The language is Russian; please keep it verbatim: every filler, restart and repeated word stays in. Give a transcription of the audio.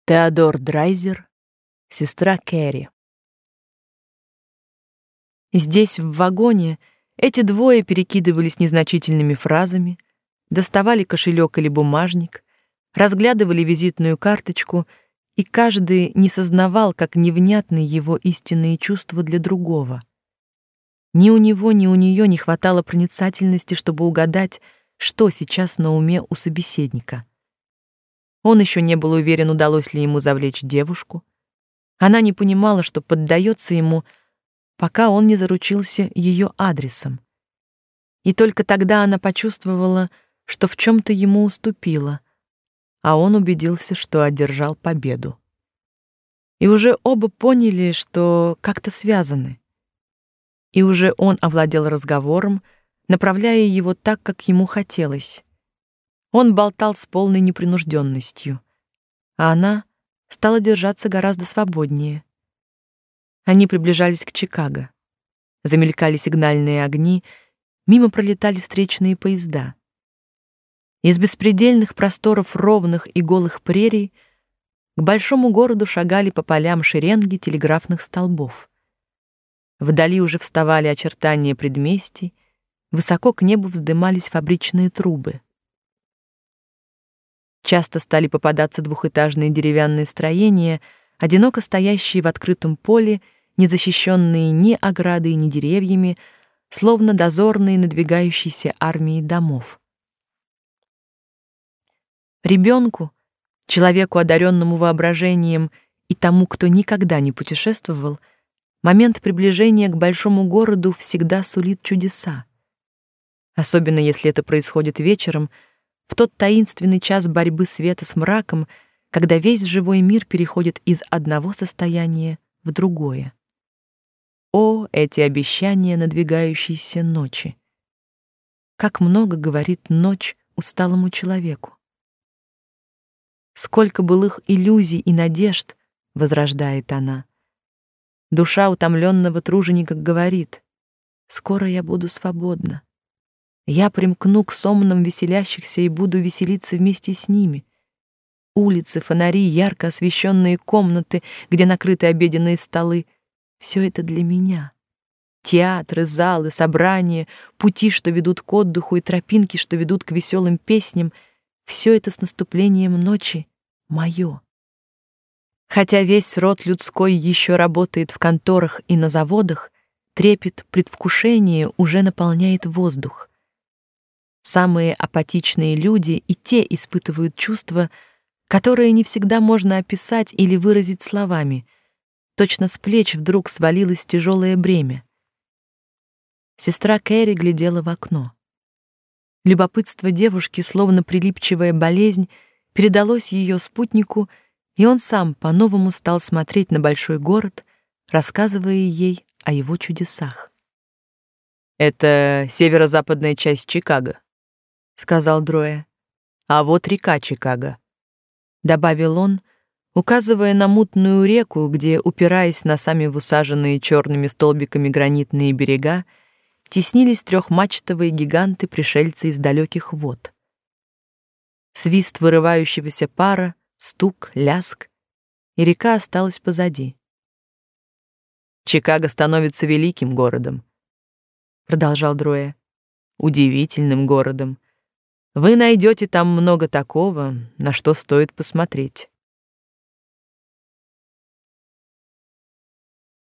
Теодор Драйзер, сестра Кэрри. Здесь, в вагоне, эти двое перекидывались незначительными фразами, доставали кошелек или бумажник, разглядывали визитную карточку, и каждый не сознавал, как невнятны его истинные чувства для другого. Ни у него, ни у нее не хватало проницательности, чтобы угадать, что сейчас на уме у собеседника. Он еще не был уверен, удалось ли ему завлечь девушку. Она не понимала, что поддается ему, пока он не заручился ее адресом. И только тогда она почувствовала, что в чем-то ему уступила, а он убедился, что одержал победу. И уже оба поняли, что как-то связаны. И уже он овладел разговором, направляя его так, как ему хотелось. Он болтал с полной непринужденностью, а она стала держаться гораздо свободнее. Они приближались к Чикаго. Замелькали сигнальные огни, мимо пролетали встречные поезда. Из беспредельных просторов ровных и голых прерий к большому городу шагали по полям шеренги телеграфных столбов. Вдали уже вставали очертания предместий, высоко к небу вздымались фабричные трубы. Часто стали попадаться двухэтажные деревянные строения, одиноко стоящие в открытом поле, не защищенные ни оградой, ни деревьями, словно дозорные надвигающейся армии домов. Ребенку, человеку, одаренному воображением, и тому, кто никогда не путешествовал, момент приближения к большому городу всегда сулит чудеса. Особенно если это происходит вечером, в тот таинственный час борьбы света с мраком, когда весь живой мир переходит из одного состояния в другое. О, эти обещания надвигающейся ночи! Как много говорит ночь усталому человеку. Сколько былых иллюзий и надежд возрождает она. Душа утомленного труженика говорит: скоро я буду свободна. Я примкну к сомнам веселящихся и буду веселиться вместе с ними. Улицы, фонари, ярко освещенные комнаты, где накрыты обеденные столы — все это для меня. Театры, залы, собрания, пути, что ведут к отдыху, и тропинки, что ведут к веселым песням — все это с наступлением ночи мое. Хотя весь род людской еще работает в конторах и на заводах, трепет предвкушения уже наполняет воздух. Самые апатичные люди и те испытывают чувства, которые не всегда можно описать или выразить словами. Точно с плеч вдруг свалилось тяжелое бремя. Сестра Кэрри глядела в окно. Любопытство девушки, словно прилипчивая болезнь, передалось ее спутнику, и он сам по-новому стал смотреть на большой город, рассказывая ей о его чудесах. «Это северо-западная часть Чикаго», — сказал Дроя. «А вот река Чикаго», — добавил он, указывая на мутную реку, где, упираясь носами в усаженные черными столбиками гранитные берега, теснились трехмачтовые гиганты-пришельцы из далеких вод. Свист вырывающегося пара, стук, ляск, и река осталась позади. «Чикаго становится великим городом», — продолжал Дроя, — «удивительным городом. Вы найдете там много такого, на что стоит посмотреть».